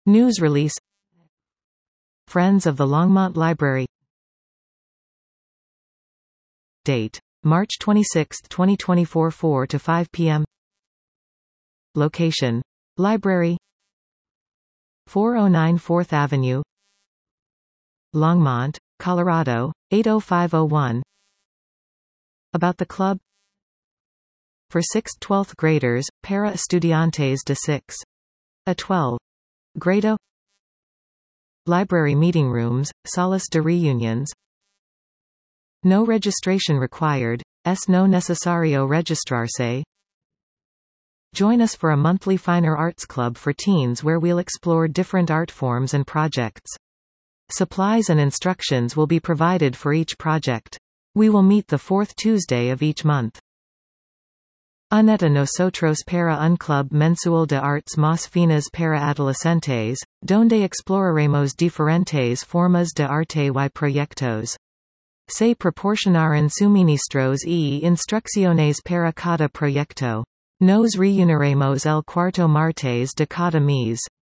News release. Friends of the Longmont Library. Date: March 26, 2024, 4 to 5 p.m. Location: Library, 409 4th Avenue, Longmont, Colorado, 80501. About the club. For 6th-12th graders, para estudiantes de 6 a 12 grado. Library meeting rooms, salas de reunions. No registration required. Es no necesario registrarse. Join us for a monthly Finer Arts Club for teens where we'll explore different art forms and projects. Supplies and instructions will be provided for each project. We will meet the fourth Tuesday of each month. Uneta nosotros para un club mensual de artes más finas para adolescentes, donde exploraremos diferentes formas de arte y proyectos. Se proporcionarán suministros y instrucciones para cada proyecto. Nos reuniremos el cuarto martes de cada mes.